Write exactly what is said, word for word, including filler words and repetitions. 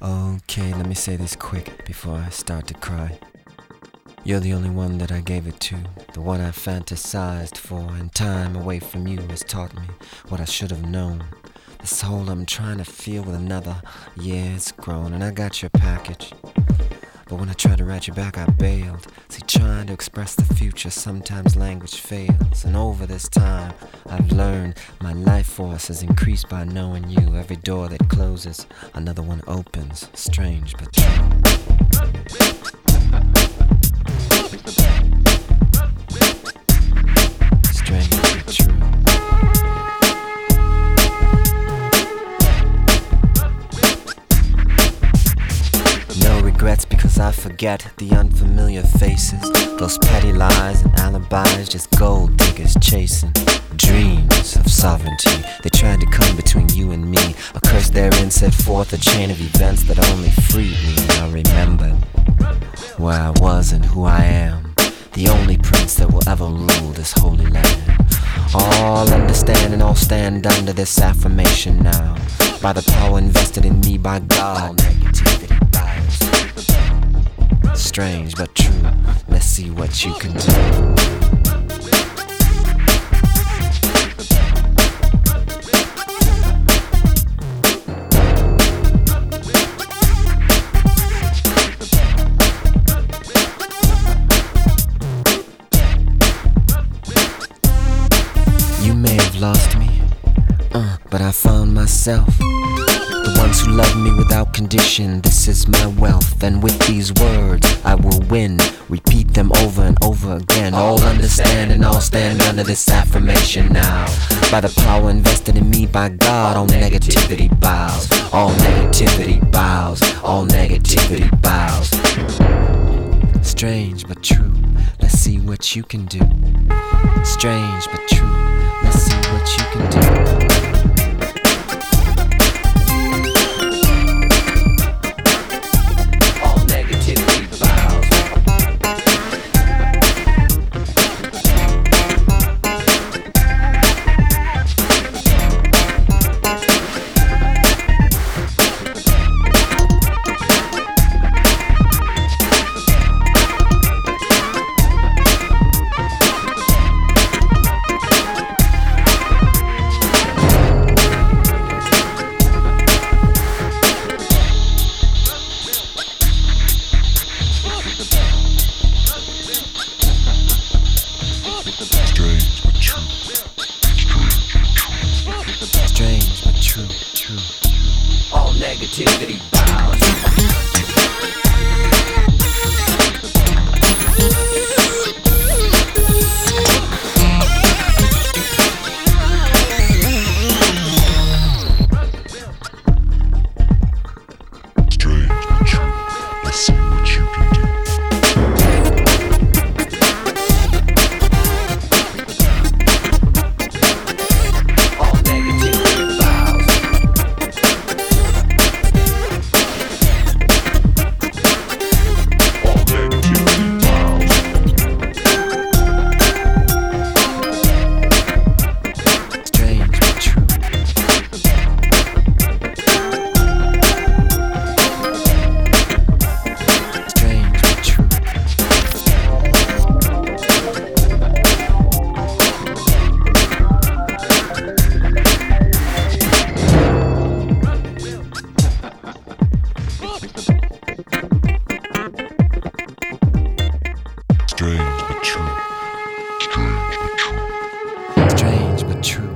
Okay, let me say this quick before I start to cry. You're the only one that I gave it to, the one I fantasized for, and time away from you has taught me what I should have known. This hole I'm trying to fill with another, yeah, it's grown, and I got your package. But when I tried to write you back, I bailed. See, trying to express the future, sometimes language fails. And over this time, I've learned my life force has increased by knowing you. Every door that closes, another one opens. Strange but true. Strange but true. No regrets because I forget the unfamiliar faces. Those petty lies and alibis, just gold diggers chasing dreams of sovereignty. They tried to come between you and me. A curse therein set forth a chain of events that only freed me. I remembered where I was and who I am, the only prince that will ever rule this holy land. All understand and all stand under this affirmation now. By the power invested in me by God, negativity bows. Strange but true, let's see what you can do. You may have lost me, uh, but I found myself. The ones who love me without condition, this is my wealth. And with these words I will win, repeat them over and over again. All understand and all stand under this affirmation now. By the power invested in me by God, all negativity bows. All negativity bows. All negativity bows. Strange but true, let's see what you can do. Strange but true, let's see what you can do. All negativity bows. Strange but true, true. All negativity bows. Strange but true. Strange but true. Strange but true.